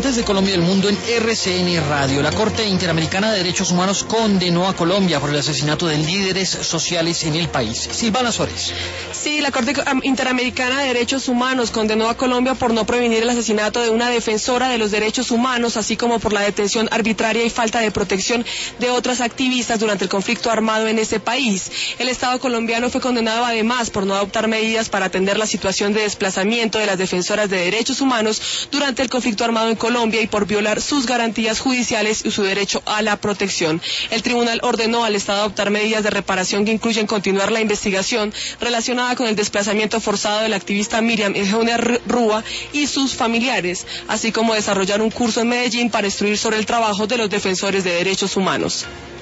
importantes de Colombia y del mundo en RCN Radio. La Corte Interamericana de Derechos Humanos condenó a Colombia por el asesinato de líderes sociales en el país. Silvana Suárez. Sí, la Corte Interamericana de Derechos Humanos condenó a Colombia por no prevenir el asesinato de una defensora de los derechos humanos, así como por la detención arbitraria y falta de protección de otras activistas durante el conflicto armado en ese país. El Estado colombiano fue condenado además por no adoptar medidas para atender la situación de desplazamiento de las defensoras de derechos humanos durante el conflicto armado en Colombia y por violar sus garantías judiciales y su derecho a la protección. El tribunal ordenó al Estado adoptar medidas de reparación que incluyen continuar la investigación relacionada con el desplazamiento forzado de la activista Miriam Eugenia Rúa y sus familiares, así como desarrollar un curso en Medellín para instruir sobre el trabajo de los defensores de derechos humanos.